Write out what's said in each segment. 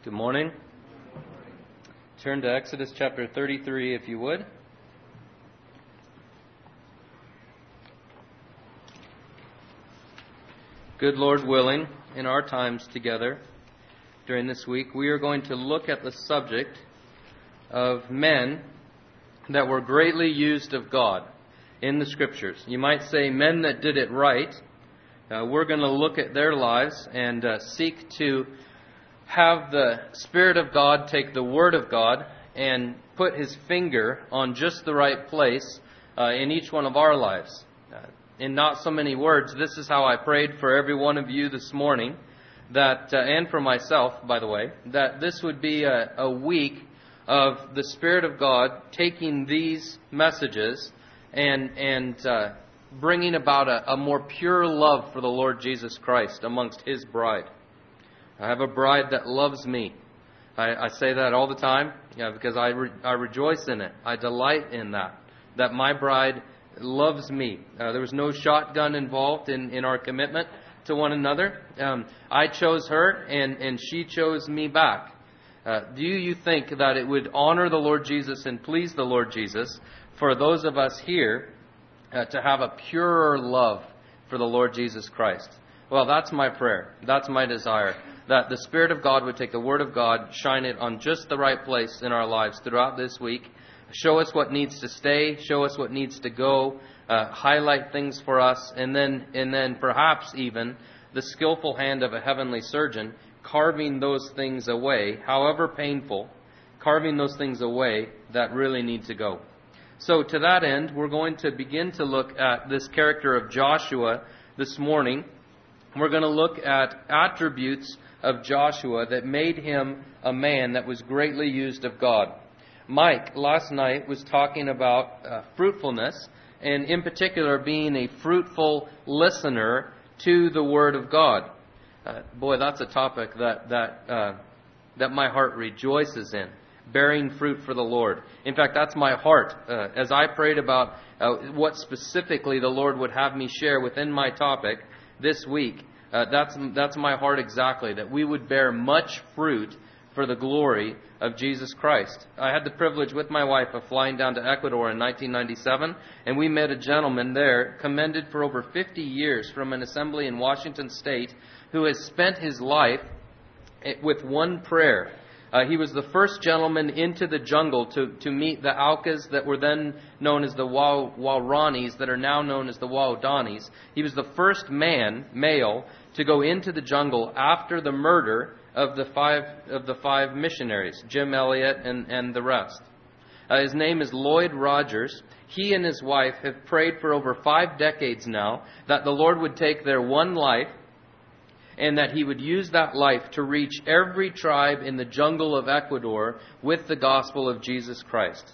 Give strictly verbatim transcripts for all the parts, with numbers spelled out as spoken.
Good morning. Turn to Exodus chapter thirty-three, if you would. Good Lord willing, in our times together during this week, we are going to look at the subject of men that were greatly used of God in the Scriptures. You might say men that did it right. Uh, we're going to look at their lives and uh, seek to have the Spirit of God take the Word of God and put His finger on just the right place uh, in each one of our lives. Uh, in not so many words, this is how I prayed for every one of you this morning, that uh, and for myself, by the way, that this would be a, a week of the Spirit of God taking these messages and and uh, bringing about a, a more pure love for the Lord Jesus Christ amongst His bride. I have a bride that loves me. I, I say that all the time yeah, because I, re, I rejoice in it. I delight in that, that my bride loves me. Uh, there was no shotgun involved in, in our commitment to one another. Um, I chose her, and, and she chose me back. Uh, do you think that it would honor the Lord Jesus and please the Lord Jesus for those of us here uh, to have a purer love for the Lord Jesus Christ? Well, that's my prayer. That's my desire. That the Spirit of God would take the Word of God, shine it on just the right place in our lives throughout this week, show us what needs to stay, show us what needs to go, uh, highlight things for us, and then and then perhaps even the skillful hand of a heavenly surgeon carving those things away, however painful, carving those things away that really need to go. So to that end, we're going to begin to look at this character of Joshua this morning. We're going to look at attributes of Joshua that made him a man that was greatly used of God. Mike last night was talking about uh, fruitfulness, and in particular being a fruitful listener to the Word of God. Uh, boy, that's a topic that that uh, that my heart rejoices in, bearing fruit for the Lord. In fact, that's my heart. Uh, as I prayed about uh, what specifically the Lord would have me share within my topic this week, Uh, that's that's my heart exactly, that we would bear much fruit for the glory of Jesus Christ. I had the privilege with my wife of flying down to Ecuador in nineteen ninety-seven, and we met a gentleman there, commended for over fifty years from an assembly in Washington State, who has spent his life with one prayer. Uh, he was the first gentleman into the jungle to, to meet the Aucas that were then known as the Waoranis, that are now known as the Waodanis. He was the first man, male, to go into the jungle after the murder of the five of the five missionaries, Jim Elliot and, and the rest. Uh, his name is Lloyd Rogers. He and his wife have prayed for over five decades now that the Lord would take their one life and that He would use that life to reach every tribe in the jungle of Ecuador with the gospel of Jesus Christ.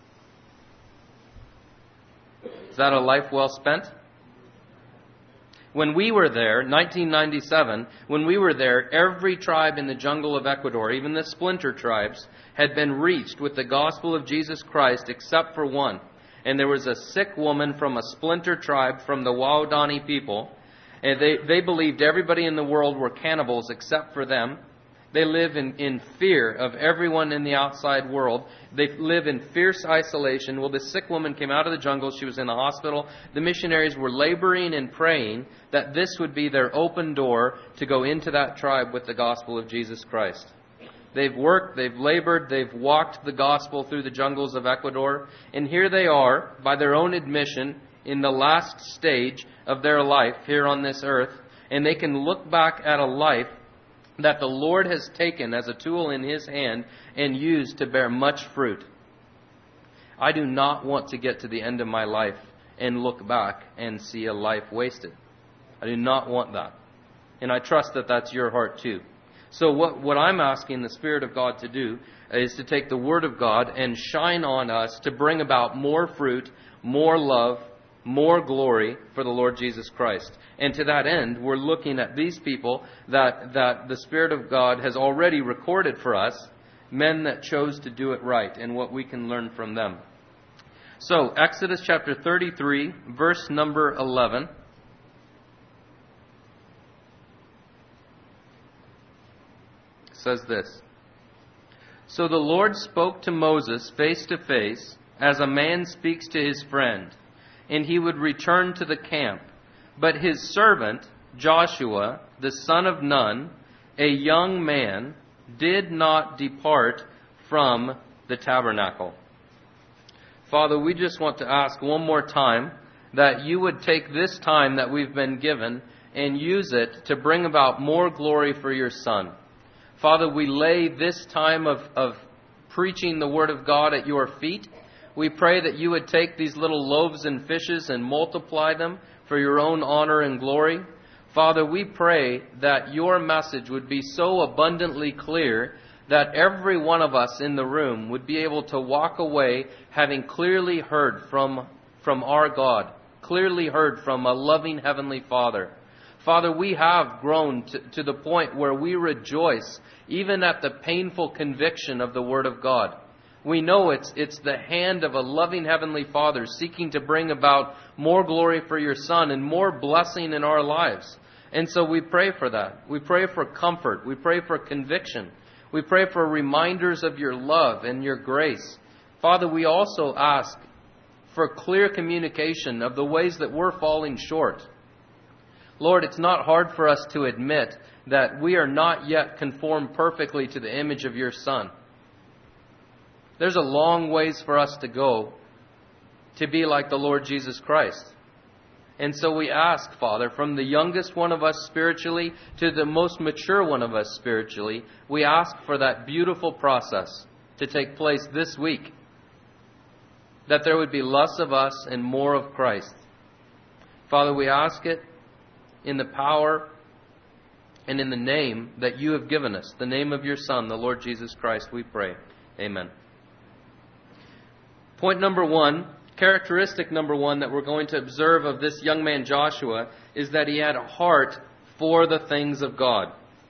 Is that a life well spent? When we were there, nineteen ninety-seven, when we were there, every tribe in the jungle of Ecuador, even the splinter tribes, had been reached with the gospel of Jesus Christ except for one. And there was a sick woman from a splinter tribe from the Waodani people. And they, they believed everybody in the world were cannibals except for them. They live in, in fear of everyone in the outside world. They live in fierce isolation. Well, this sick woman came out of the jungle. She was in the hospital. The missionaries were laboring and praying that this would be their open door to go into that tribe with the gospel of Jesus Christ. They've worked, they've labored, they've walked the gospel through the jungles of Ecuador. And here they are, by their own admission, in the last stage of their life here on this earth, and they can look back at a life that the Lord has taken as a tool in His hand and used to bear much fruit. I do not want to get to the end of my life and look back and see a life wasted. I do not want that. And I trust that that's your heart too. So what, what I'm asking the Spirit of God to do is to take the Word of God and shine on us to bring about more fruit, more love, more glory for the Lord Jesus Christ. And to that end, we're looking at these people that, that the Spirit of God has already recorded for us, men that chose to do it right, and what we can learn from them. So, Exodus chapter thirty-three, verse number eleven. Says this: So the Lord spoke to Moses face to face, as a man speaks to his friend, and he would return to the camp. But his servant, Joshua, the son of Nun, a young man, did not depart from the tabernacle. Father, we just want to ask one more time that you would take this time that we've been given and use it to bring about more glory for your Son. Father, we lay this time of, of preaching the Word of God at your feet. We pray that you would take these little loaves and fishes and multiply them for your own honor and glory. Father, we pray that your message would be so abundantly clear that every one of us in the room would be able to walk away having clearly heard from, from our God, clearly heard from a loving Heavenly Father. Father, we have grown to, to the point where we rejoice even at the painful conviction of the Word of God. We know it's it's the hand of a loving Heavenly Father seeking to bring about more glory for your Son and more blessing in our lives. And so we pray for that. We pray for comfort. We pray for conviction. We pray for reminders of your love and your grace. Father, we also ask for clear communication of the ways that we're falling short. Lord, it's not hard for us to admit that we are not yet conformed perfectly to the image of your Son. There's a long ways for us to go to be like the Lord Jesus Christ. And so we ask, Father, from the youngest one of us spiritually to the most mature one of us spiritually, we ask for that beautiful process to take place this week. That there would be less of us and more of Christ. Father, we ask it in the power and in the name that you have given us, the name of your Son, the Lord Jesus Christ, we pray. Amen. Point number one, characteristic number one that we're going to observe of this young man Joshua is that he had a heart for the things of God.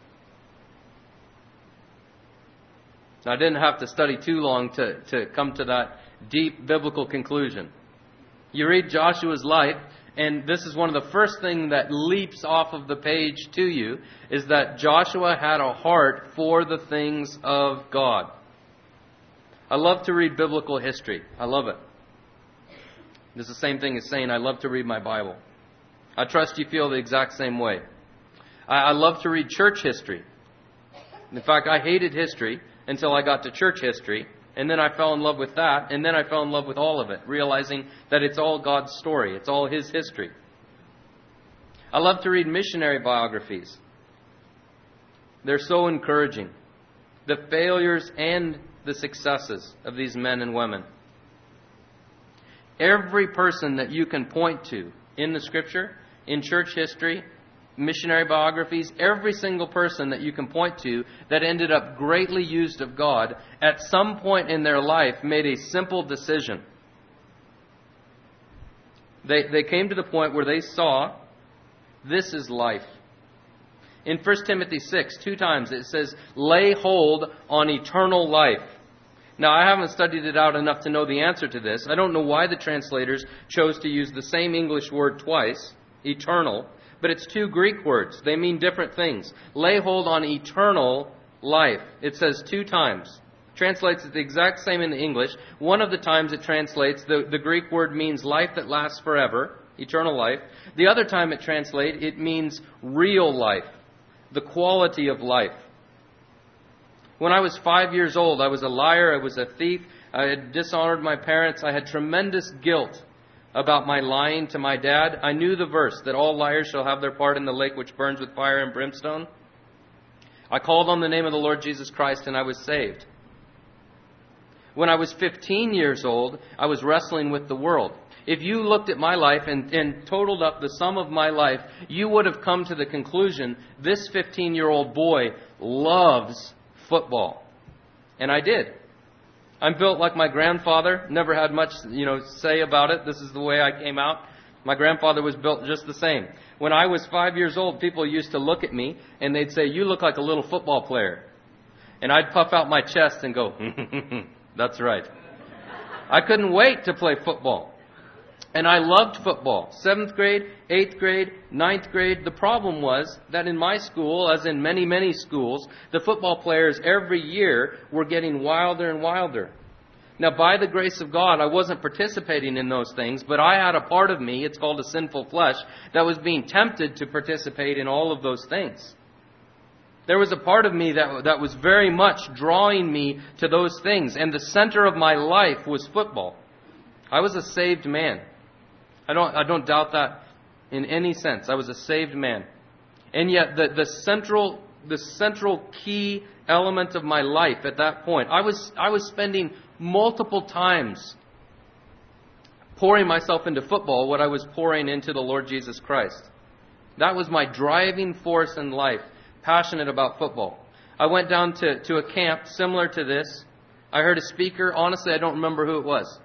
Now, I didn't have to study too long to, to come to that deep biblical conclusion. You read Joshua's life, and this is one of the first things that leaps off of the page to you, is that Joshua had a heart for the things of God. I love to read biblical history. I love it. It's the same thing as saying I love to read my Bible. I trust you feel the exact same way. I, I love to read church history. In fact, I hated history until I got to church history, and then I fell in love with that, and then I fell in love with all of it, realizing that it's all God's story. It's all His history. I love to read missionary biographies. They're so encouraging. The failures and the successes of these men and women. Every person that you can point to in the Scripture, in church history, missionary biographies, every single person that you can point to that ended up greatly used of God, at some point in their life made a simple decision. They, they came to the point where they saw, this is life. In First Timothy six, two times it says, lay hold on eternal life. Now, I haven't studied it out enough to know the answer to this. I don't know why the translators chose to use the same English word twice, eternal, but it's two Greek words. They mean different things. Lay hold on eternal life. It says two times. Translates it the exact same in the English. One of the times it translates, the, the Greek word means life that lasts forever, eternal life. The other time it translates, it means real life, the quality of life. When I was five years old, I was a liar, I was a thief, I had dishonored my parents, I had tremendous guilt about my lying to my dad. I knew the verse, that all liars shall have their part in the lake which burns with fire and brimstone. I called on the name of the Lord Jesus Christ and I was saved. When I was fifteen years old, I was wrestling with the world. If you looked at my life and, and totaled up the sum of my life, you would have come to the conclusion, this fifteen-year-old boy loves football. And I did. I'm built like my grandfather. Never had much, you know, say about it. This is the way I came out. My grandfather was built just the same. When I was five years old, people used to look at me and they'd say, you look like a little football player. And I'd puff out my chest and go, that's right. I couldn't wait to play football. And I loved football. Seventh grade, eighth grade, ninth grade. The problem was that in my school, as in many, many schools, the football players every year were getting wilder and wilder. Now, by the grace of God, I wasn't participating in those things, but I had a part of me, it's called a sinful flesh, that was being tempted to participate in all of those things. There was a part of me that, that was very much drawing me to those things, and the center of my life was football. I was a saved man. I don't, I don't doubt that in any sense. I was a saved man. And yet, the, the central, the central key element of my life at that point, I was, I was spending multiple times pouring myself into football what I was pouring into the Lord Jesus Christ. That was my driving force in life, passionate about football. I went down to, to a camp similar to this. I heard a speaker. Honestly, I don't remember who it was.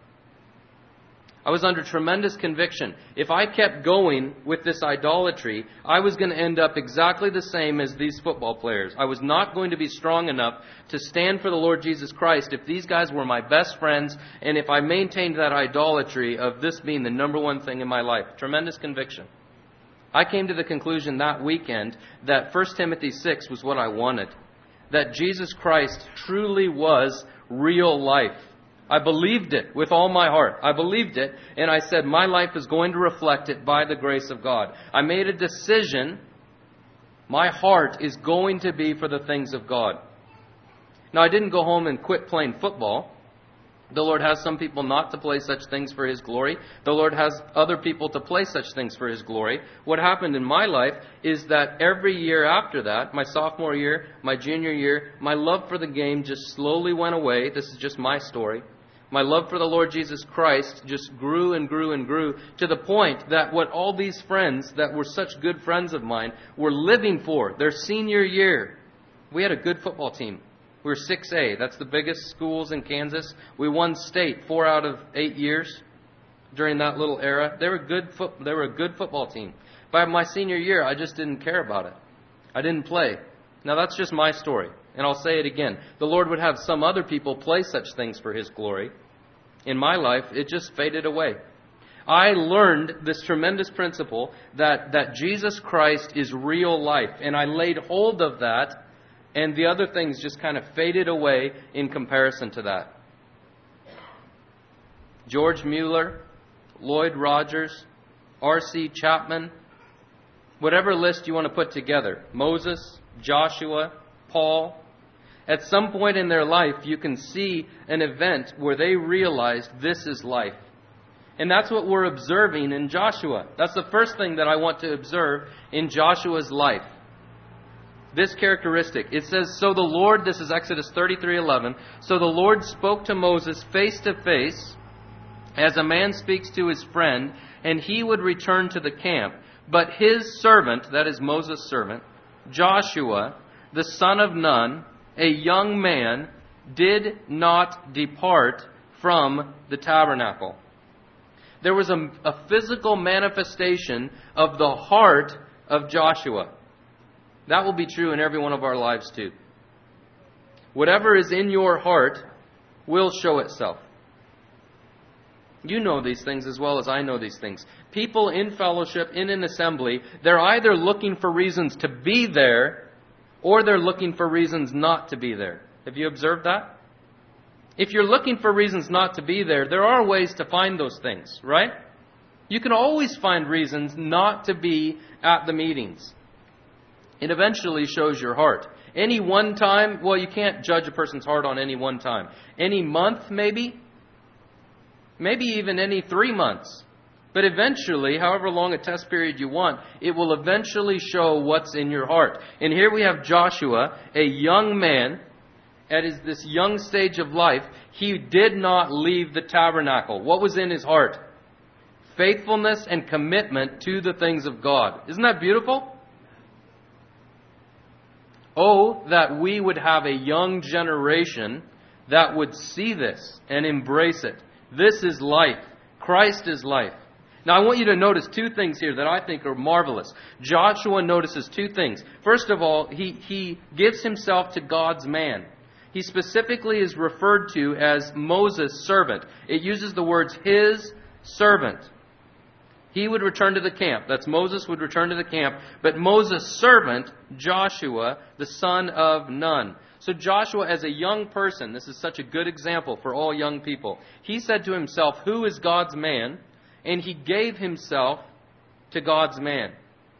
I was under tremendous conviction. If I kept going with this idolatry, I was going to end up exactly the same as these football players. I was not going to be strong enough to stand for the Lord Jesus Christ if these guys were my best friends and if I maintained that idolatry of this being the number one thing in my life. Tremendous conviction. I came to the conclusion that weekend that First Timothy six was what I wanted. That Jesus Christ truly was real life. I believed it with all my heart. I believed it, and I said, my life is going to reflect it by the grace of God. I made a decision. My heart is going to be for the things of God. Now, I didn't go home and quit playing football. The Lord has some people not to play such things for His glory. The Lord has other people to play such things for His glory. What happened in my life is that every year after that, my sophomore year, my junior year, my love for the game just slowly went away. This is just my story. My love for the Lord Jesus Christ just grew and grew and grew to the point that what all these friends that were such good friends of mine were living for, their senior year. We had a good football team. We were six A. That's the biggest schools in Kansas. We won state four out of eight years during that little era. They were good foot, they were a good football team. By my senior year, I just didn't care about it. I didn't play. Now, that's just my story. And I'll say it again. The Lord would have some other people play such things for His glory. In my life, it just faded away. I learned this tremendous principle that, that Jesus Christ is real life. And I laid hold of that, and the other things just kind of faded away in comparison to that. George Mueller, Lloyd Rogers, R C Chapman, whatever list you want to put together, Moses, Joshua, Paul. At some point in their life, you can see an event where they realized this is life. And that's what we're observing in Joshua. That's the first thing that I want to observe in Joshua's life. This characteristic. It says, so the Lord, this is Exodus thirty-three eleven, so the Lord spoke to Moses face to face, as a man speaks to his friend, and he would return to the camp. But his servant, that is Moses' servant, Joshua, the son of Nun, a young man, did not depart from the tabernacle. There was a, a physical manifestation of the heart of Joshua. That will be true in every one of our lives too. Whatever is in your heart will show itself. You know these things as well as I know these things. People in fellowship, in an assembly, they're either looking for reasons to be there, or they're looking for reasons not to be there. Have you observed that? If you're looking for reasons not to be there, there are ways to find those things, right? You can always find reasons not to be at the meetings. It eventually shows your heart. Any one time, well, you can't judge a person's heart on any one time. Any month, maybe? Maybe even any three months. But eventually, however long a test period you want, it will eventually show what's in your heart. And here we have Joshua, a young man, at his, this young stage of life. He did not leave the tabernacle. What was in his heart? Faithfulness and commitment to the things of God. Isn't that beautiful? Oh, that we would have a young generation that would see this and embrace it. This is life. Christ is life. Now, I want you to notice two things here that I think are marvelous. Joshua notices two things. First of all, he, he gives himself to God's man. He specifically is referred to as Moses' servant. It uses the words his servant. He would return to the camp. That's Moses would return to the camp. But Moses' servant, Joshua, the son of Nun. So Joshua, as a young person, this is such a good example for all young people. He said to himself, who is God's man? And he gave himself to God's man.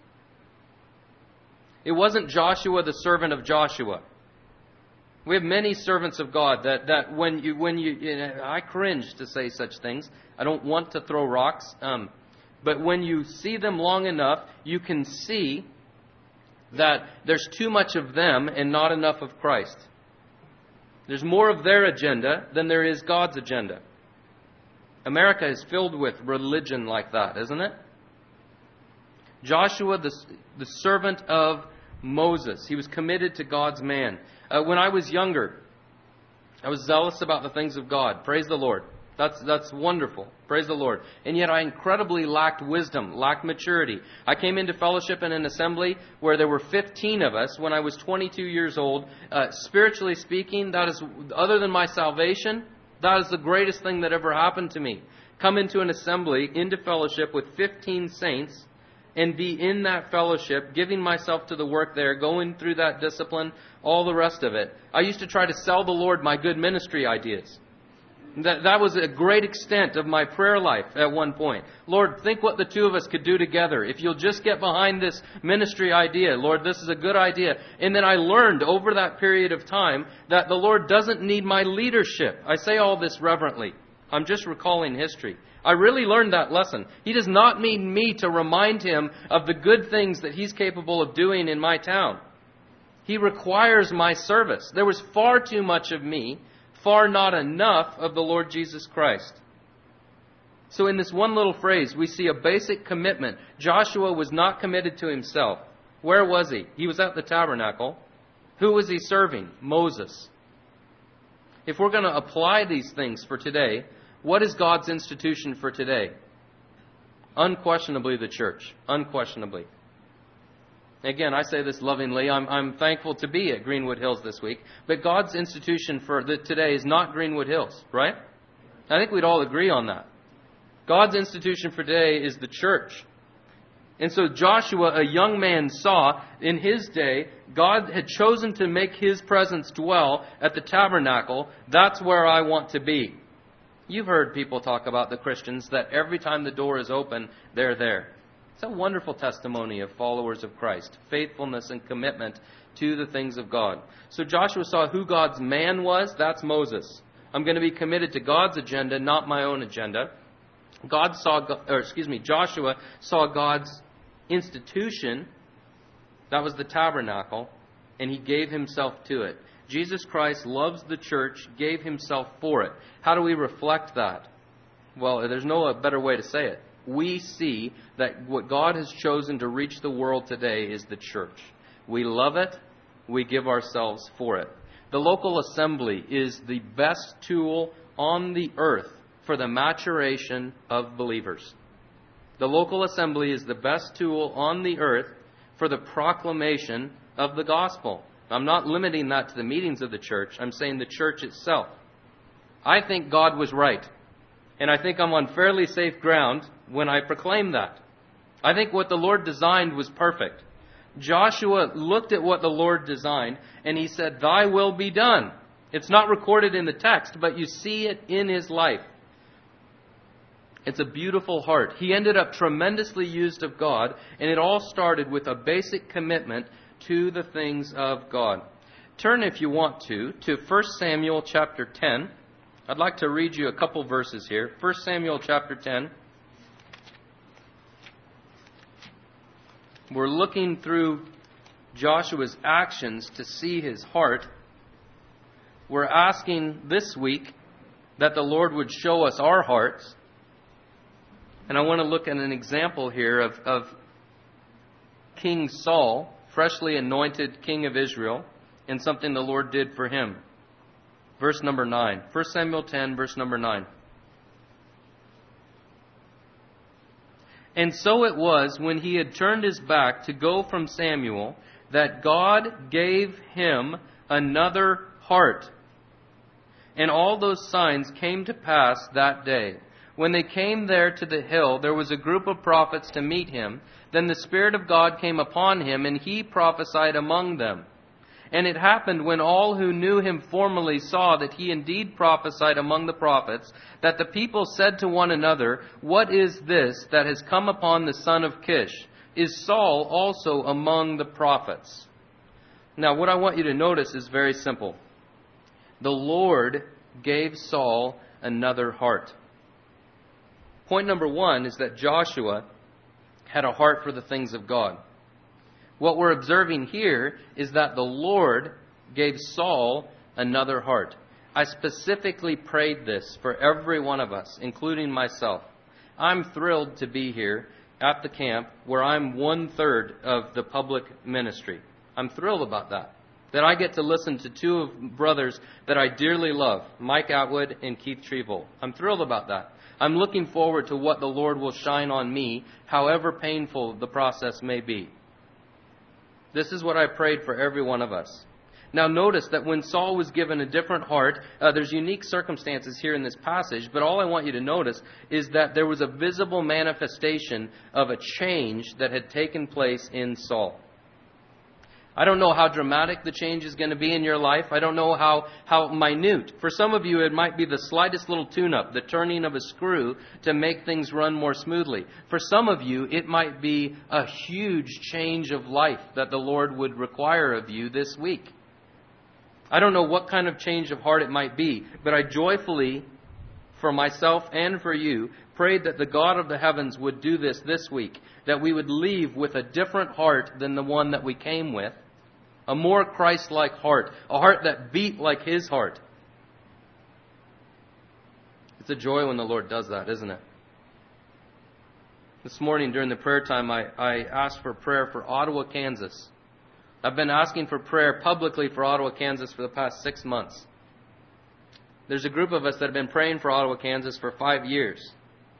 It wasn't Joshua, the servant of Joshua. We have many servants of God that, that when you, when you, you know, I cringe to say such things. I don't want to throw rocks. Um, but when you see them long enough, you can see that there's too much of them and not enough of Christ. There's more of their agenda than there is God's agenda. America is filled with religion like that, isn't it? Joshua, the, the servant of Moses, he was committed to God's man. Uh, when I was younger, I was zealous about the things of God. Praise the Lord. That's that's wonderful. Praise the Lord. And yet I incredibly lacked wisdom, lacked maturity. I came into fellowship in an assembly where there were fifteen of us when I was twenty-two years old. Uh, spiritually speaking, that is, other than my salvation, that is the greatest thing that ever happened to me. Come into an assembly, into fellowship with fifteen saints, and be in that fellowship, giving myself to the work there, going through that discipline, all the rest of it. I used to try to sell the Lord my good ministry ideas. That, that was a great extent of my prayer life at one point. Lord, think what the two of us could do together. If you'll just get behind this ministry idea, Lord, this is a good idea. And then I learned over that period of time that the Lord doesn't need my leadership. I say all this reverently. I'm just recalling history. I really learned that lesson. He does not need me to remind Him of the good things that He's capable of doing in my town. He requires my service. There was far too much of me, far not enough of the Lord Jesus Christ. So in this one little phrase, we see a basic commitment. Joshua was not committed to himself. Where was he? He was at the tabernacle. Who was he serving? Moses. If we're going to apply these things for today, what is God's institution for today? Unquestionably the church. Unquestionably. Again, I say this lovingly. I'm, I'm thankful to be at Greenwood Hills this week. But God's institution for the, today is not Greenwood Hills, right? I think we'd all agree on that. God's institution for today is the church. And so Joshua, a young man, saw in his day, God had chosen to make His presence dwell at the tabernacle. That's where I want to be. You've heard people talk about the Christians that every time the door is open, they're there. It's a wonderful testimony of followers of Christ, faithfulness and commitment to the things of God. So Joshua saw who God's man was. That's Moses. I'm going to be committed to God's agenda, not my own agenda. God saw, or excuse me, Joshua saw God's institution. That was the tabernacle, and he gave himself to it. Jesus Christ loves the church, gave Himself for it. How do we reflect that? Well, there's no better way to say it. We see that what God has chosen to reach the world today is the church. We love it. We give ourselves for it. The local assembly is the best tool on the earth for the maturation of believers. The local assembly is the best tool on the earth for the proclamation of the gospel. I'm not limiting that to the meetings of the church. I'm saying the church itself. I think God was right. And I think I'm on fairly safe ground when I proclaim that. I think what the Lord designed was perfect. Joshua looked at what the Lord designed and he said, "Thy will be done." It's not recorded in the text, but you see it in his life. It's a beautiful heart. He ended up tremendously used of God, and it all started with a basic commitment to the things of God. Turn, if you want to, to First Samuel chapter ten. I'd like to read you a couple verses here. First Samuel chapter ten. We're looking through Joshua's actions to see his heart. We're asking this week that the Lord would show us our hearts. And I want to look at an example here of, of King Saul, freshly anointed king of Israel, and something the Lord did for him. Verse number nine. First Samuel ten, verse number nine. And so it was, when he had turned his back to go from Samuel, that God gave him another heart. And all those signs came to pass that day. When they came there to the hill, there was a group of prophets to meet him. Then the Spirit of God came upon him, and he prophesied among them. And it happened when all who knew him formerly saw that he indeed prophesied among the prophets, that the people said to one another, "What is this that has come upon the son of Kish? Is Saul also among the prophets?" Now, what I want you to notice is very simple. The Lord gave Saul another heart. Point number one is that Joshua had a heart for the things of God. What we're observing here is that the Lord gave Saul another heart. I specifically prayed this for every one of us, including myself. I'm thrilled to be here at the camp where I'm one-third of the public ministry. I'm thrilled about that. That I get to listen to two of brothers that I dearly love, Mike Atwood and Keith Trevel. I'm thrilled about that. I'm looking forward to what the Lord will shine on me, however painful the process may be. This is what I prayed for every one of us. Now notice that when Saul was given a different heart, uh, there's unique circumstances here in this passage, but all I want you to notice is that there was a visible manifestation of a change that had taken place in Saul. I don't know how dramatic the change is going to be in your life. I don't know how, how minute. For some of you, it might be the slightest little tune-up, the turning of a screw to make things run more smoothly. For some of you, it might be a huge change of life that the Lord would require of you this week. I don't know what kind of change of heart it might be, but I joyfully, for myself and for you, prayed that the God of the heavens would do this this week, that we would leave with a different heart than the one that we came with. A more Christ-like heart. A heart that beat like His heart. It's a joy when the Lord does that, isn't it? This morning during the prayer time, I, I asked for prayer for Ottawa, Kansas. I've been asking for prayer publicly for Ottawa, Kansas for the past six months. There's a group of us that have been praying for Ottawa, Kansas for five years.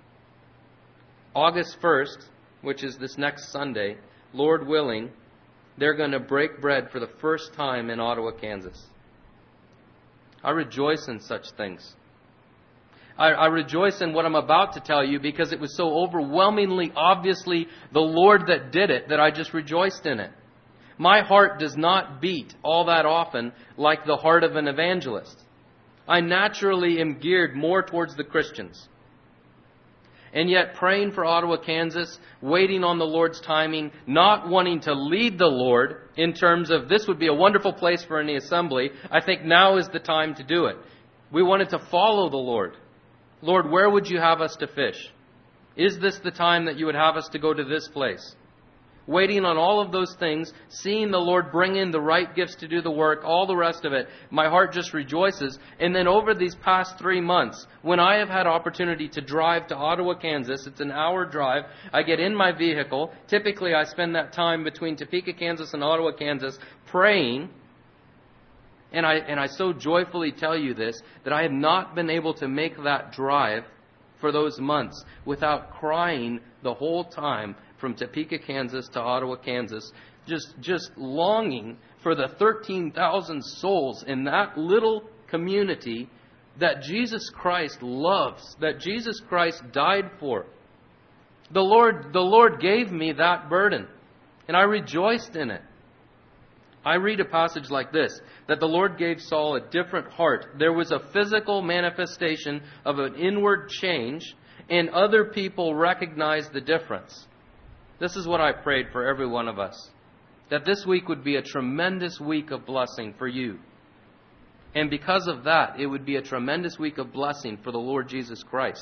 August first, which is this next Sunday, Lord willing, they're going to break bread for the first time in Ottawa, Kansas. I rejoice in such things. I, I rejoice in what I'm about to tell you because it was so overwhelmingly, obviously, the Lord that did it that I just rejoiced in it. My heart does not beat all that often like the heart of an evangelist. I naturally am geared more towards the Christians. And yet praying for Ottawa, Kansas, waiting on the Lord's timing, not wanting to lead the Lord in terms of this would be a wonderful place for any assembly. I think now is the time to do it. We wanted to follow the Lord. Lord, where would you have us to fish? Is this the time that you would have us to go to this place? Waiting on all of those things, seeing the Lord bring in the right gifts to do the work, all the rest of it, my heart just rejoices. And then over these past three months, when I have had opportunity to drive to Ottawa, Kansas, it's an hour drive, I get in my vehicle. Typically, I spend that time between Topeka, Kansas and Ottawa, Kansas, praying. And I, and I so joyfully tell you this, that I have not been able to make that drive for those months without crying the whole time from Topeka, Kansas to Ottawa, Kansas, just, just longing for the thirteen thousand souls in that little community that Jesus Christ loves, that Jesus Christ died for. The Lord, the Lord gave me that burden, and I rejoiced in it. I read a passage like this, that the Lord gave Saul a different heart. There was a physical manifestation of an inward change, and other people recognized the difference. This is what I prayed for every one of us. That this week would be a tremendous week of blessing for you. And because of that, it would be a tremendous week of blessing for the Lord Jesus Christ.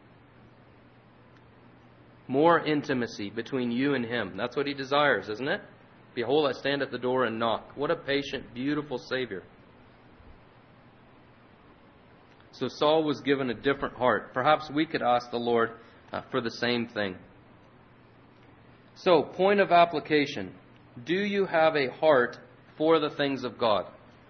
More intimacy between you and Him. That's what He desires, isn't it? Behold, I stand at the door and knock. What a patient, beautiful Savior. So Saul was given a different heart. Perhaps we could ask the Lord uh, for the same thing. So, point of application. Do you have a heart for the things of God?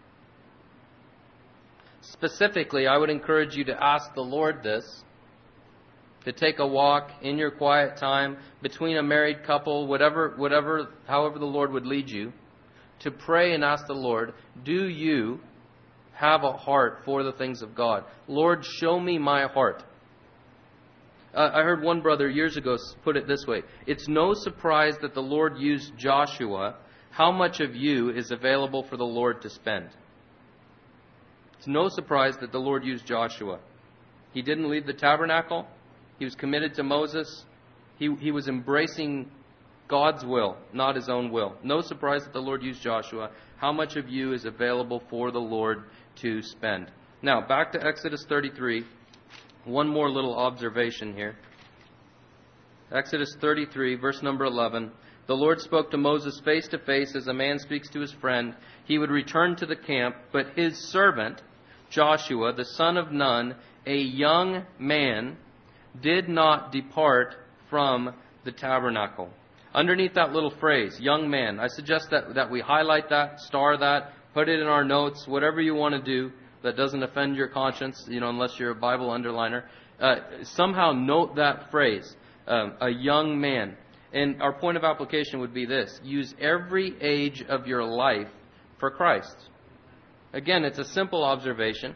Specifically, I would encourage you to ask the Lord this. To take a walk in your quiet time between a married couple, whatever, whatever, however the Lord would lead you. To pray and ask the Lord, do you have a heart for the things of God? Lord, show me my heart. Uh, I heard one brother years ago put it this way. It's no surprise that the Lord used Joshua. How much of you is available for the Lord to spend? It's no surprise that the Lord used Joshua. He didn't leave the tabernacle. He was committed to Moses. He, he was embracing God's will, not his own will. No surprise that the Lord used Joshua. How much of you is available for the Lord to spend? Now, back to Exodus thirty-three. One more little observation here. Exodus thirty-three, verse number eleven. The Lord spoke to Moses face to face as a man speaks to his friend. He would return to the camp, but his servant, Joshua, the son of Nun, a young man, did not depart from the tabernacle. Underneath that little phrase, young man, I suggest that, that we highlight that, star that, put it in our notes, whatever you want to do that doesn't offend your conscience, you know, unless you're a Bible underliner. Uh, somehow note that phrase, um, a young man. And our point of application would be this: use every age of your life for Christ. Again, it's a simple observation.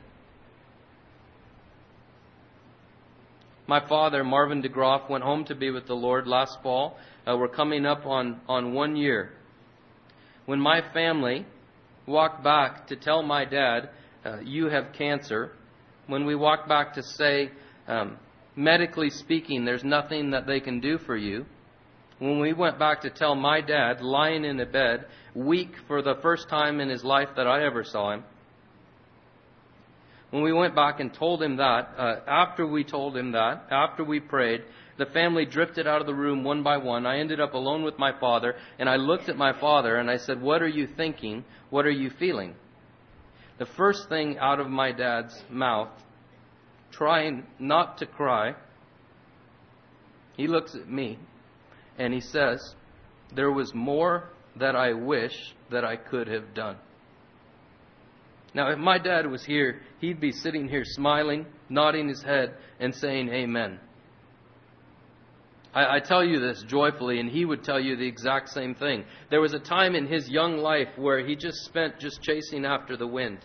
My father, Marvin DeGroff, went home to be with the Lord last fall. Uh, we're coming up on, on one year. When my family walked back to tell my dad, uh, you have cancer, when we walked back to say, um, medically speaking, there's nothing that they can do for you, when we went back to tell my dad, lying in a bed, weak for the first time in his life that I ever saw him, when we went back and told him that, uh, after we told him that, after we prayed, the family drifted out of the room one by one. I ended up alone with my father, and I looked at my father and I said, what are you thinking? What are you feeling? The first thing out of my dad's mouth, trying not to cry, he looks at me and he says, there was more that I wish that I could have done. Now, if my dad was here, he'd be sitting here smiling, nodding his head, and saying amen. I, I tell you this joyfully, and he would tell you the exact same thing. There was a time in his young life where he just spent just chasing after the wind.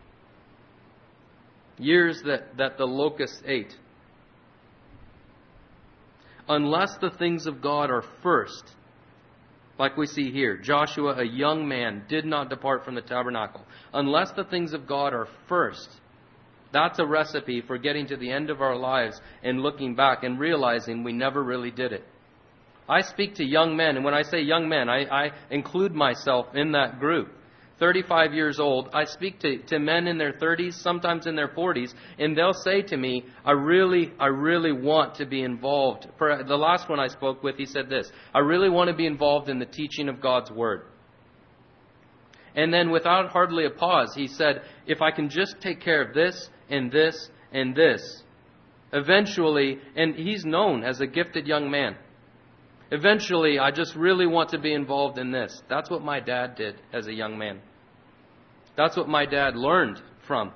Years that, that the locusts ate. Unless the things of God are first, like we see here, Joshua, a young man, did not depart from the tabernacle. Unless the things of God are first, that's a recipe for getting to the end of our lives and looking back and realizing we never really did it. I speak to young men, and when I say young men, I, I include myself in that group. thirty-five years old, I speak to, to men in their thirties, sometimes in their forties, and they'll say to me, I really, I really want to be involved. For the last one I spoke with, he said this, I really want to be involved in the teaching of God's Word. And then without hardly a pause, he said, if I can just take care of this and this and this, eventually, and he's known as a gifted young man, eventually, I just really want to be involved in this. That's what my dad did as a young man. That's what my dad learned from.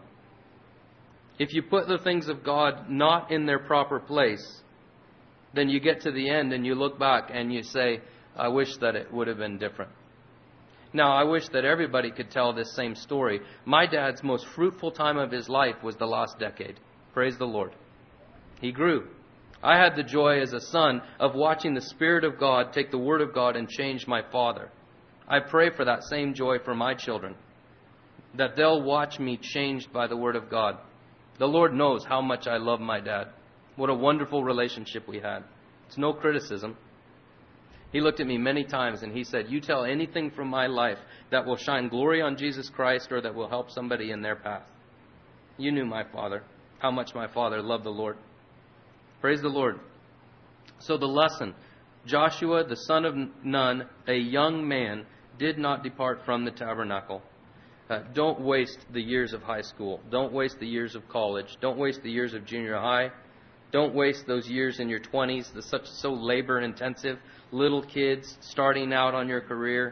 If you put the things of God not in their proper place, then you get to the end and you look back and you say, I wish that it would have been different. Now, I wish that everybody could tell this same story. My dad's most fruitful time of his life was the last decade. Praise the Lord. He grew. I had the joy as a son of watching the Spirit of God take the Word of God and change my father. I pray for that same joy for my children, that they'll watch me changed by the Word of God. The Lord knows how much I love my dad. What a wonderful relationship we had. It's no criticism. He looked at me many times and he said, you tell anything from my life that will shine glory on Jesus Christ or that will help somebody in their path. You knew my father, how much my father loved the Lord. Praise the Lord. So the lesson, Joshua, the son of Nun, a young man, did not depart from the tabernacle. Uh, don't waste the years of high school. Don't waste the years of college. Don't waste the years of junior high. Don't waste those years in your twenties, the such so labor intensive, little kids starting out on your career.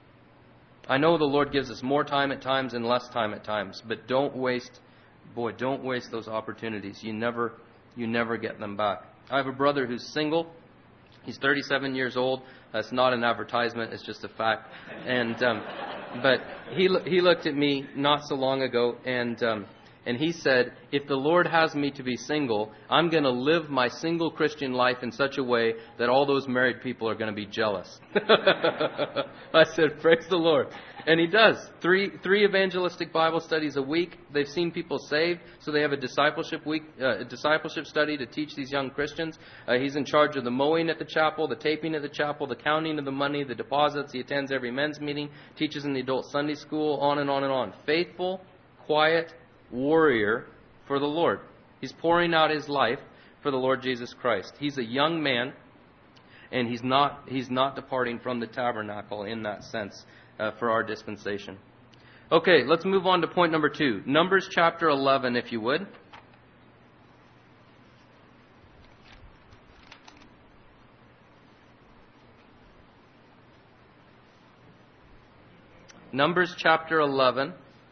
I know the Lord gives us more time at times and less time at times, but don't waste, boy, don't waste those opportunities. You never You never get them back. I have a brother who's single. He's thirty-seven years old. That's not an advertisement. It's just a fact. And um, but he he looked at me not so long ago, and um, And he said, if the Lord has me to be single, I'm going to live my single Christian life in such a way that all those married people are going to be jealous. I said, praise the Lord. And he does. Three three evangelistic Bible studies a week. They've seen people saved, so they have a discipleship week, uh, a discipleship study to teach these young Christians. Uh, he's in charge of the mowing at the chapel, the taping at the chapel, the counting of the money, the deposits. He attends every men's meeting, teaches in the adult Sunday school, on and on and on. Faithful, quiet warrior for the Lord. He's pouring out his life for the Lord Jesus Christ. He's a young man, and he's not he's not departing from the tabernacle in that sense uh, for our dispensation. Okay, let's move on to point number two. Numbers chapter eleven, if you would. Numbers chapter eleven.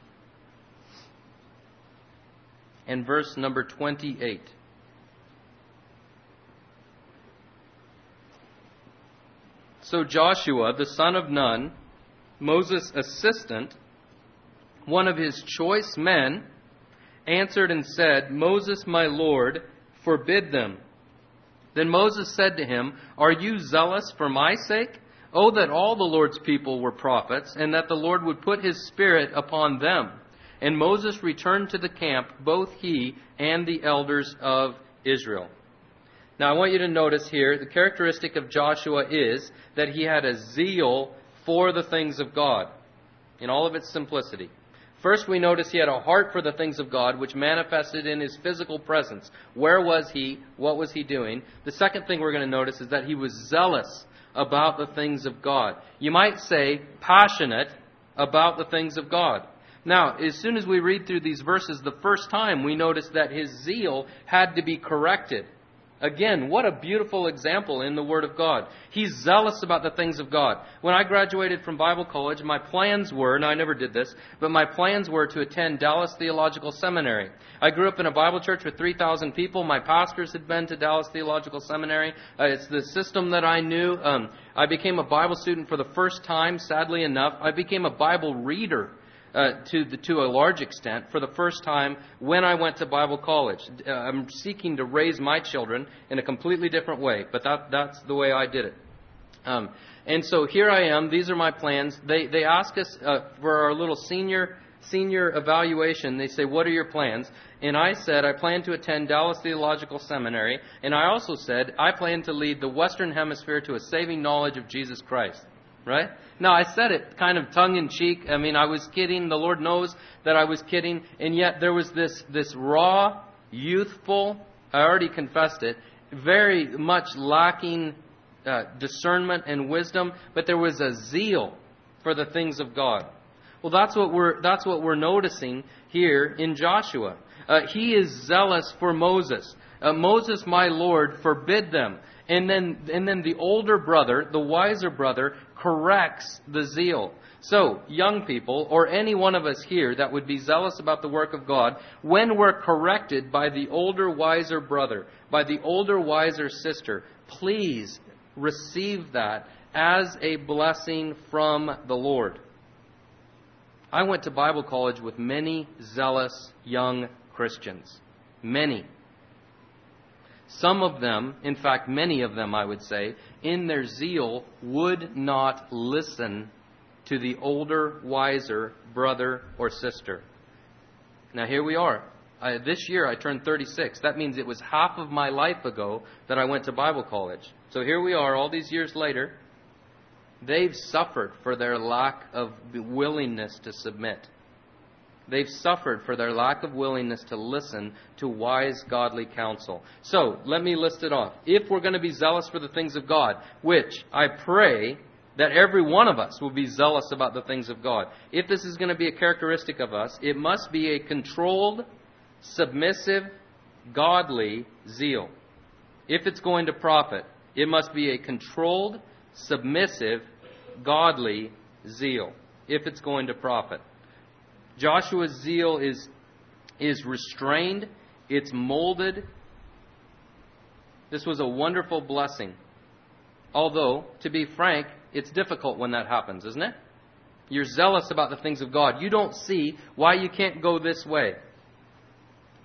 And verse number twenty-eight. So Joshua, the son of Nun, Moses' assistant, one of his choice men, answered and said, Moses, my Lord, forbid them. Then Moses said to him, Are you zealous for my sake? Oh, that all the Lord's people were prophets, and that the Lord would put his Spirit upon them. And Moses returned to the camp, both he and the elders of Israel. Now I want you to notice here, the characteristic of Joshua is that he had a zeal for the things of God, in all of its simplicity. First, we notice he had a heart for the things of God, which manifested in his physical presence. Where was he? What was he doing? The second thing we're going to notice is that he was zealous about the things of God. You might say passionate about the things of God. Now, as soon as we read through these verses the first time, we notice that his zeal had to be corrected. Again, what a beautiful example in the Word of God. He's zealous about the things of God. When I graduated from Bible college, my plans were, and I never did this, but my plans were to attend Dallas Theological Seminary. I grew up in a Bible church with three thousand people. My pastors had been to Dallas Theological Seminary. Uh, it's the system that I knew. Um, I became a Bible student for the first time, sadly enough. I became a Bible reader. Uh, to the, to a large extent, for the first time when I went to Bible college. Uh, I'm seeking to raise my children in a completely different way, but that that's the way I did it. Um, and so here I am. These are my plans. They they ask us uh, for our little senior senior evaluation. They say, "What are your plans?" And I said, "I plan to attend Dallas Theological Seminary." And I also said, "I plan to lead the Western Hemisphere to a saving knowledge of Jesus Christ." Right? Now, I said it kind of tongue-in-cheek. I mean, I was kidding. The Lord knows that I was kidding. And yet there was this, this raw, youthful, I already confessed it, very much lacking uh, discernment and wisdom, but there was a zeal for the things of God. Well, that's what we're, that's what we're noticing here in Joshua. Uh, he is zealous for Moses. Uh, Moses, my Lord, forbid them. And then, and then the older brother, the wiser brother, corrects the zeal. So, young people, or any one of us here that would be zealous about the work of God, when we're corrected by the older, wiser brother, by the older, wiser sister, please receive that as a blessing from the Lord. I went to Bible college with many zealous young Christians. Many. Some of them, in fact many of them I would say, in their zeal would not listen to the older, wiser brother or sister. Now here we are. I, this year I turned thirty-six. That means it was half of my life ago that I went to Bible college. So here we are all these years later. They've suffered for their lack of willingness to submit. They've suffered for their lack of willingness to listen to wise, godly counsel. So, let me list it off. If we're going to be zealous for the things of God, which I pray that every one of us will be zealous about the things of God. If this is going to be a characteristic of us, it must be a controlled, submissive, godly zeal. If it's going to profit, it must be a controlled, submissive, godly zeal. If it's going to profit. Joshua's zeal is, is restrained. It's molded. This was a wonderful blessing. Although, to be frank, it's difficult when that happens, isn't it? You're zealous about the things of God. You don't see why you can't go this way.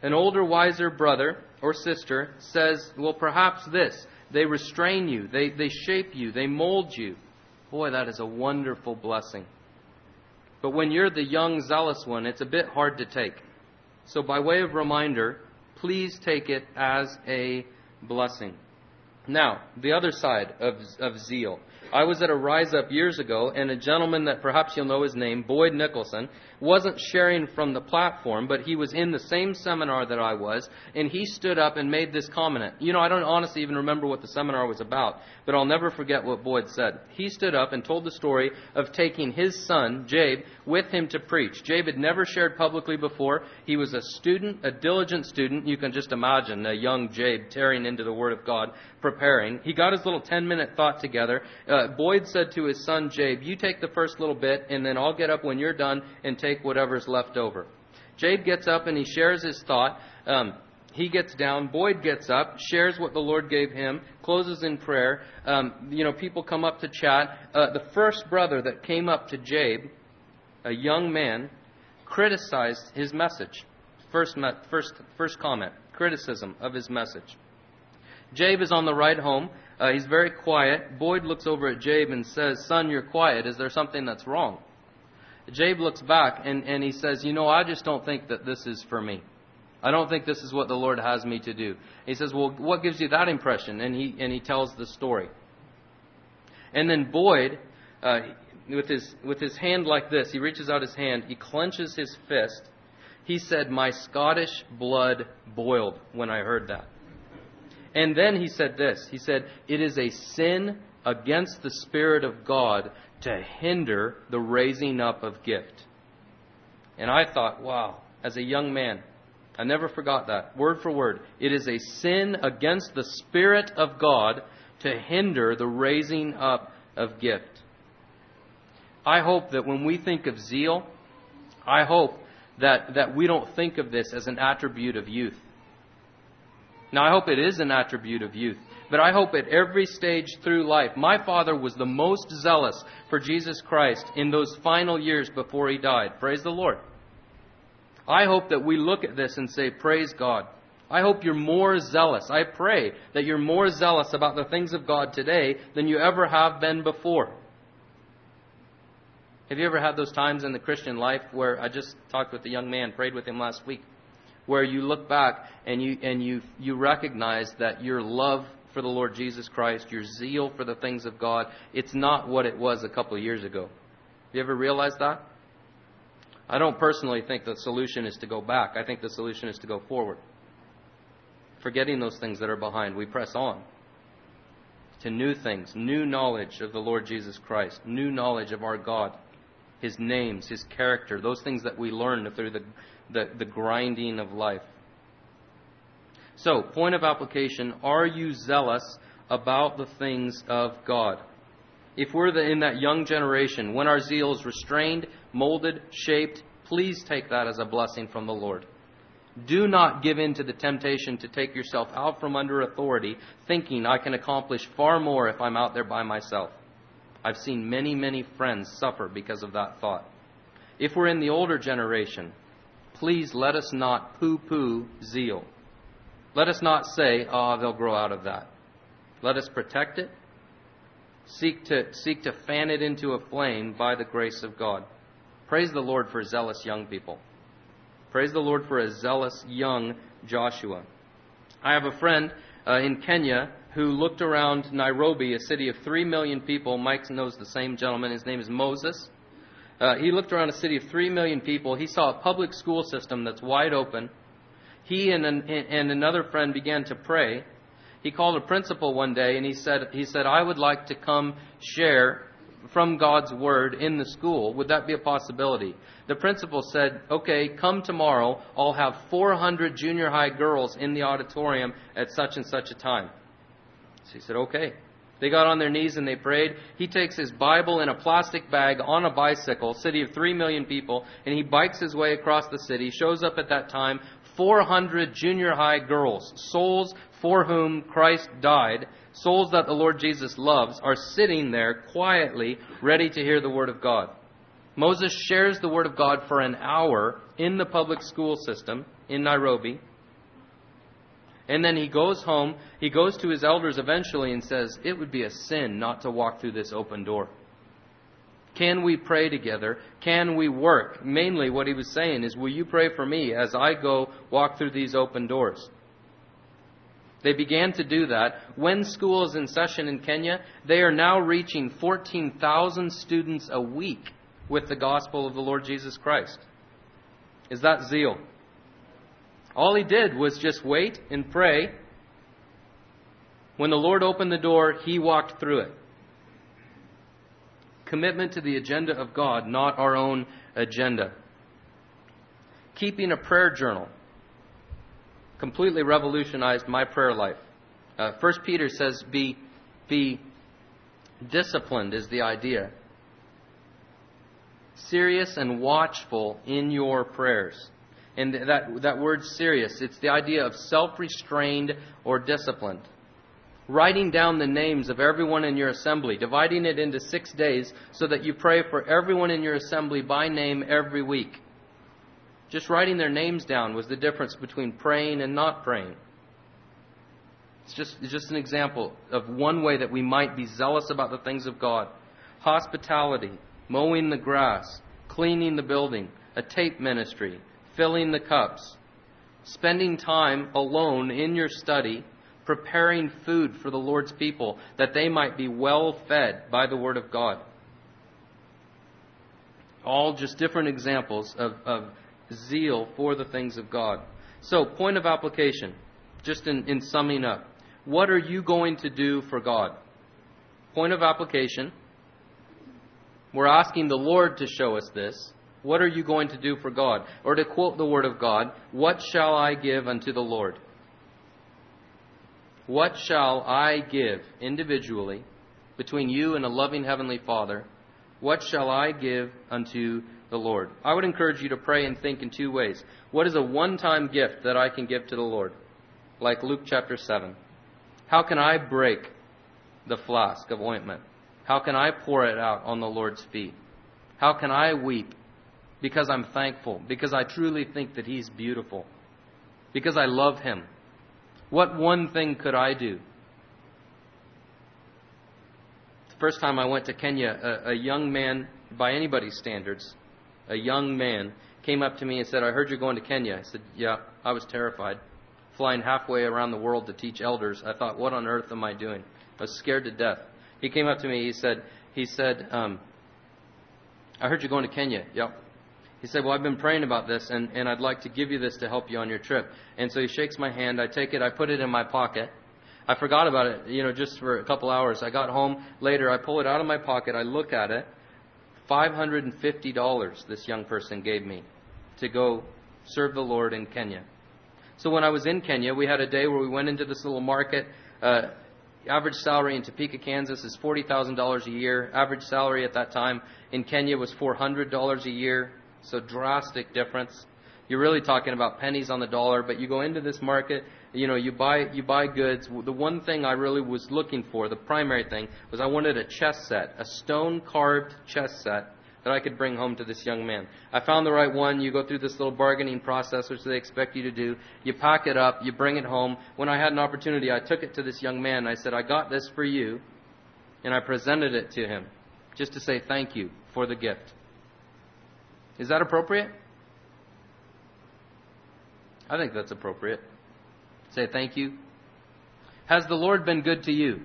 An older, wiser brother or sister says, well, perhaps this. They restrain you. They, they shape you. They mold you. Boy, that is a wonderful blessing. But when you're the young, zealous one, it's a bit hard to take. So by way of reminder, please take it as a blessing. Now, the other side of, of zeal. I was at a Rise Up years ago, and a gentleman that perhaps you'll know his name, Boyd Nicholson, wasn't sharing from the platform, but he was in the same seminar that I was, and he stood up and made this comment. You know, I don't honestly even remember what the seminar was about, but I'll never forget what Boyd said. He stood up and told the story of taking his son, Jabe, with him to preach. Jabe had never shared publicly before. He was a student, a diligent student. You can just imagine a young Jabe tearing into the Word of God, preparing. He got his little ten-minute thought together. Uh, Boyd said to his son, Jabe, you take the first little bit, and then I'll get up when you're done and take whatever's left over. Jabe gets up and he shares his thought. Um, he gets down. Boyd gets up, shares what the Lord gave him, closes in prayer. Um, you know, people come up to chat. Uh, the first brother that came up to Jabe, a young man, criticized his message. First, first, first comment, criticism of his message. Jabe is on the ride home. Uh, he's very quiet. Boyd looks over at Jabe and says, son, you're quiet. Is there something that's wrong? Jabe looks back and, and he says, you know, I just don't think that this is for me. I don't think this is what the Lord has me to do. He says, well, what gives you that impression? And he and he tells the story. And then Boyd, uh, with his with his hand like this, he reaches out his hand, he clenches his fist. He said, my Scottish blood boiled when I heard that. And then he said this. He said, it is a sin against the Spirit of God to hinder the raising up of gift. And I thought, wow, as a young man, I never forgot that, word for word. It is a sin against the Spirit of God to hinder the raising up of gift. I hope that when we think of zeal, I hope that, that we don't think of this as an attribute of youth. Now, I hope it is an attribute of youth, but I hope at every stage through life, my father was the most zealous for Jesus Christ in those final years before he died. Praise the Lord. I hope that we look at this and say, praise God. I hope you're more zealous. I pray that you're more zealous about the things of God today than you ever have been before. Have you ever had those times in the Christian life where I just talked with a young man, prayed with him last week, where you look back and you and you you recognize that your love for the Lord Jesus Christ, your zeal for the things of God, it's not what it was a couple of years ago. Have you ever realized that? I don't personally think the solution is to go back. I think the solution is to go forward. Forgetting those things that are behind, we press on to new things, new knowledge of the Lord Jesus Christ, new knowledge of our God, His names, His character, those things that we learn through the The, the grinding of life. So, point of application, are you zealous about the things of God? If we're the, in that young generation, when our zeal is restrained, molded, shaped, please take that as a blessing from the Lord. Do not give in to the temptation to take yourself out from under authority, thinking I can accomplish far more if I'm out there by myself. I've seen many, many friends suffer because of that thought. If we're in the older generation, please let us not poo-poo zeal. Let us not say, oh, they'll grow out of that. Let us protect it. Seek to, seek to fan it into a flame by the grace of God. Praise the Lord for zealous young people. Praise the Lord for a zealous young Joshua. I have a friend uh, in Kenya who looked around Nairobi, a city of three million people. Mike knows the same gentleman. His name is Moses. Uh, he looked around a city of three million people. He saw a public school system that's wide open. He and, an, and another friend began to pray. He called a principal one day and he said, he said, I would like to come share from God's Word in the school. Would that be a possibility? The principal said, okay, come tomorrow. I'll have four hundred junior high girls in the auditorium at such and such a time. So he said, okay. They got on their knees and they prayed. He takes his Bible in a plastic bag on a bicycle, city of three million people, and he bikes his way across the city, shows up at that time, four hundred junior high girls, souls for whom Christ died, souls that the Lord Jesus loves, are sitting there quietly, ready to hear the Word of God. Moses shares the Word of God for an hour in the public school system in Nairobi. And then he goes home, he goes to his elders eventually and says, it would be a sin not to walk through this open door. Can we pray together? Can we work? Mainly what he was saying is, will you pray for me as I go walk through these open doors? They began to do that. When school is in session in Kenya, they are now reaching fourteen thousand students a week with the gospel of the Lord Jesus Christ. Is that zeal? All he did was just wait and pray. When the Lord opened the door, he walked through it. Commitment to the agenda of God, not our own agenda. Keeping a prayer journal completely revolutionized my prayer life. Uh, First Peter says, be, be disciplined is the idea. Serious and watchful in your prayers. And that, that word serious, it's the idea of self-restrained or disciplined. Writing down the names of everyone in your assembly, dividing it into six days so that you pray for everyone in your assembly by name every week. Just writing their names down was the difference between praying and not praying. It's just, it's just an example of one way that we might be zealous about the things of God. Hospitality, mowing the grass, cleaning the building, a tape ministry, filling the cups, spending time alone in your study, preparing food for the Lord's people that they might be well fed by the Word of God. All just different examples of, of zeal for the things of God. So, point of application, just in, in summing up. What are you going to do for God? Point of application. We're asking the Lord to show us this. What are you going to do for God? Or to quote the Word of God, what shall I give unto the Lord? What shall I give individually between you and a loving Heavenly Father? What shall I give unto the Lord? I would encourage you to pray and think in two ways. What is a one-time gift that I can give to the Lord? Like Luke chapter seven. How can I break the flask of ointment? How can I pour it out on the Lord's feet? How can I weep because I'm thankful, because I truly think that He's beautiful, because I love Him? What one thing could I do? The first time I went to Kenya, a, a young man, by anybody's standards, a young man came up to me and said, I heard you're going to Kenya. I said, yeah. I was terrified. Flying halfway around the world to teach elders. I thought, what on earth am I doing? I was scared to death. He came up to me. He said, he said, um, I heard you're going to Kenya. Yep. He said, well, I've been praying about this, and, and I'd like to give you this to help you on your trip. And so he shakes my hand. I take it. I put it in my pocket. I forgot about it, you know, just for a couple hours. I got home later. I pull it out of my pocket. I look at it. five hundred fifty dollars this young person gave me to go serve the Lord in Kenya. So when I was in Kenya, we had a day where we went into this little market. Uh, average salary in Topeka, Kansas is forty thousand dollars a year. Average salary at that time in Kenya was four hundred dollars a year. So drastic difference. You're really talking about pennies on the dollar, but you go into this market, you know, you buy you buy goods. The one thing I really was looking for, the primary thing, was I wanted a chess set, a stone-carved chess set that I could bring home to this young man. I found the right one. You go through this little bargaining process, which they expect you to do. You pack it up. You bring it home. When I had an opportunity, I took it to this young man. I said, I got this for you, and I presented it to him just to say thank you for the gift. Is that appropriate? I think that's appropriate. Say thank you. Has the Lord been good to you?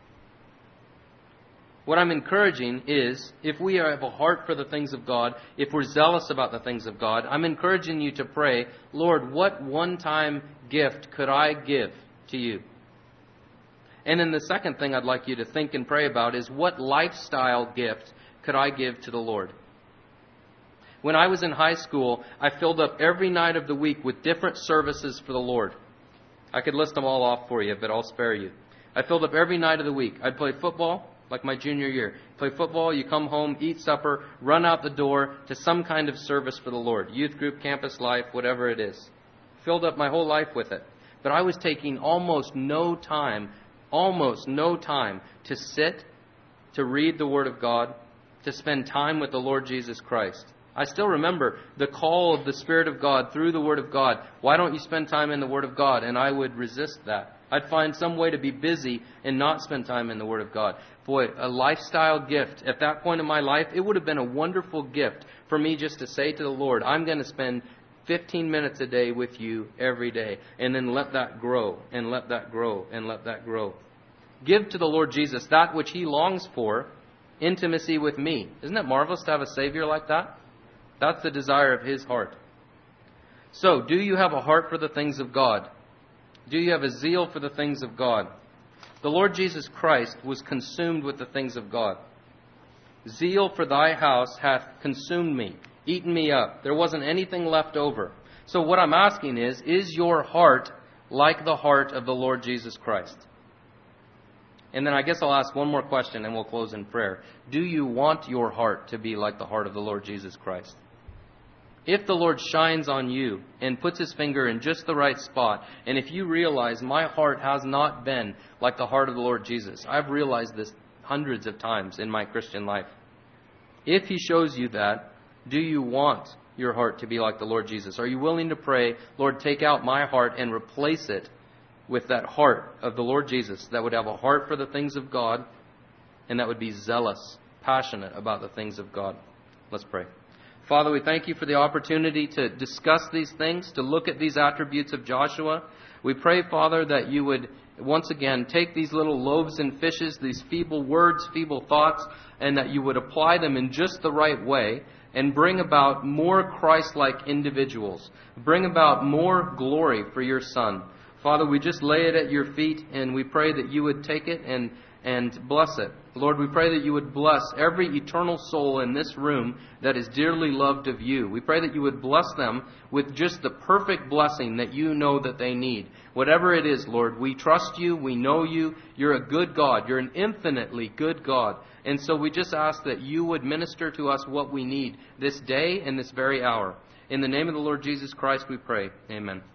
What I'm encouraging is, if we have a heart for the things of God, if we're zealous about the things of God, I'm encouraging you to pray, Lord, what one-time gift could I give to you? And then the second thing I'd like you to think and pray about is, what lifestyle gift could I give to the Lord? When I was in high school, I filled up every night of the week with different services for the Lord. I could list them all off for you, but I'll spare you. I filled up every night of the week. I'd play football, like my junior year. Play football, you come home, eat supper, run out the door to some kind of service for the Lord. Youth group, campus life, whatever it is. Filled up my whole life with it. But I was taking almost no time, almost no time to sit, to read the Word of God, to spend time with the Lord Jesus Christ. I still remember the call of the Spirit of God through the Word of God. Why don't you spend time in the Word of God? And I would resist that. I'd find some way to be busy and not spend time in the Word of God. Boy, a lifestyle gift. At that point in my life, it would have been a wonderful gift for me just to say to the Lord, I'm going to spend fifteen minutes a day with you every day. And then let that grow, and let that grow, and let that grow. Give to the Lord Jesus that which He longs for, intimacy with me. Isn't it marvelous to have a Savior like that? That's the desire of His heart. So, do you have a heart for the things of God? Do you have a zeal for the things of God? The Lord Jesus Christ was consumed with the things of God. Zeal for thy house hath consumed me, eaten me up. There wasn't anything left over. So what I'm asking is, is your heart like the heart of the Lord Jesus Christ? And then I guess I'll ask one more question and we'll close in prayer. Do you want your heart to be like the heart of the Lord Jesus Christ? If the Lord shines on you and puts His finger in just the right spot, and if you realize my heart has not been like the heart of the Lord Jesus, I've realized this hundreds of times in my Christian life. If He shows you that, do you want your heart to be like the Lord Jesus? Are you willing to pray, Lord, take out my heart and replace it with that heart of the Lord Jesus that would have a heart for the things of God and that would be zealous, passionate about the things of God? Let's pray. Father, we thank You for the opportunity to discuss these things, to look at these attributes of Joshua. We pray, Father, that You would once again take these little loaves and fishes, these feeble words, feeble thoughts, and that You would apply them in just the right way and bring about more Christ-like individuals. Bring about more glory for Your Son. Father, we just lay it at Your feet and we pray that You would take it and and bless it. Lord, we pray that You would bless every eternal soul in this room that is dearly loved of You. We pray that You would bless them with just the perfect blessing that You know that they need. Whatever it is, Lord, we trust You, we know You, You're a good God, You're an infinitely good God. And so we just ask that You would minister to us what we need this day and this very hour. In the name of the Lord Jesus Christ we pray. Amen.